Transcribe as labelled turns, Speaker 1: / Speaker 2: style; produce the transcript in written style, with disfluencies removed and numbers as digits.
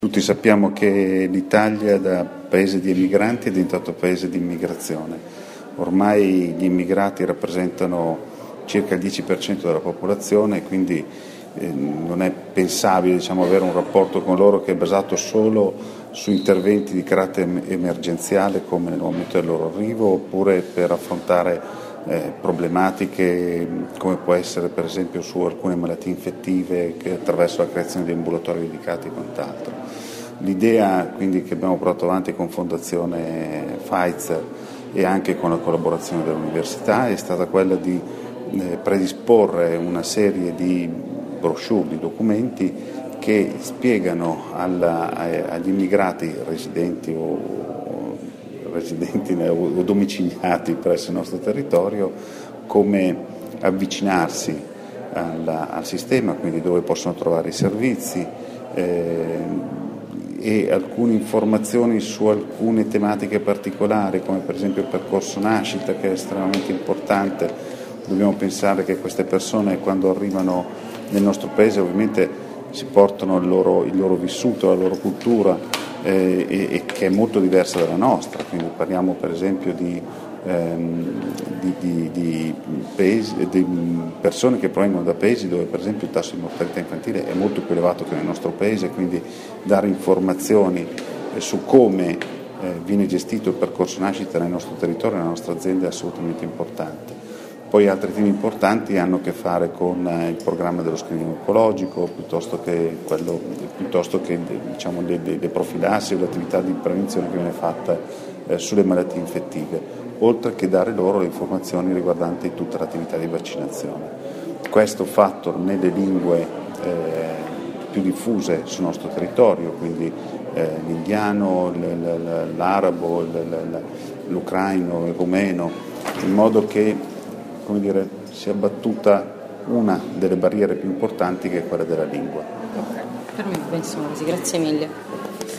Speaker 1: Tutti sappiamo che l'Italia da paese di emigranti è diventato paese di immigrazione. Ormai gli immigrati rappresentano circa il 10% della popolazione, quindi non è pensabile avere un rapporto con loro che è basato solo su interventi di carattere emergenziale come nel momento del loro arrivo, oppure per affrontare problematiche come può essere per esempio su alcune malattie infettive attraverso la creazione di ambulatori dedicati e quant'altro. L'idea quindi che abbiamo portato avanti con Fondazione Pfizer e anche con la collaborazione dell'università è stata quella di predisporre una serie di brochure, di documenti che spiegano agli immigrati residenti o domiciliati presso il nostro territorio come avvicinarsi al sistema, quindi dove possono trovare i servizi e alcune informazioni su alcune tematiche particolari, come per esempio il percorso nascita, che è estremamente importante. Dobbiamo pensare che queste persone quando arrivano nel nostro paese ovviamente si portano il loro vissuto, la loro cultura e che è molto diversa dalla nostra, quindi parliamo per esempio di persone che provengono da paesi dove per esempio il tasso di mortalità infantile è molto più elevato che nel nostro paese, quindi dare informazioni su come viene gestito il percorso nascita nel nostro territorio, nella nostra azienda è assolutamente importante. Poi altri temi importanti hanno a che fare con il programma dello screening oncologico, piuttosto che le profilassi o l'attività di prevenzione che viene fatta sulle malattie infettive, oltre che dare loro le informazioni riguardanti tutta l'attività di vaccinazione. Questo fatto nelle lingue più diffuse sul nostro territorio, quindi l'indiano, l'arabo, l'ucraino, il rumeno, in modo che si è abbattuta una delle barriere più importanti che è quella della lingua.
Speaker 2: Per me benissimo così, grazie mille.